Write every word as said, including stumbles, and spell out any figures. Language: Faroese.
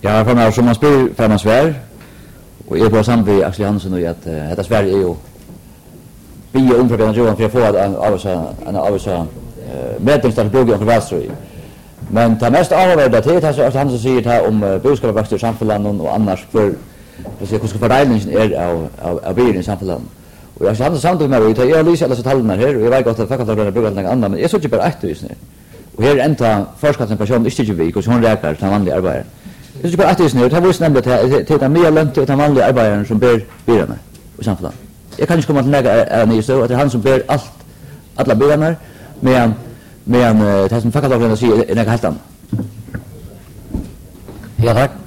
Ja, för mig som man spelar för man svär. Och jag på samt vi Axel Hansen och att uh, detta Sverige är ju vi är ungefär Johan för att få en avsa en avsa medlemsstat bloggen för Västerøy. Men det mest avvärda det är så att han så säger det om uh, boskapsväxt i samhället och annars för för sig hur ska fördelningen är av av av bilen i samhället. Och jag har samtidigt med det jag lyser alla så tallarna här och jag vet gott att faktiskt att bruka något annat men jag såg ju bara ett tusen. Och här ända förskatten person är inte vi hur hon räkar till vanliga arbetare. Det är bara att det är det var snämt att det är mer lönt till den vanliga arbetaren som ber bilarna i samhället. Jag kan inte komma till lägga är ni så att det är han som ber allt alla bilarna men men det som faktiskt att säga är det helt annat. Ja tack.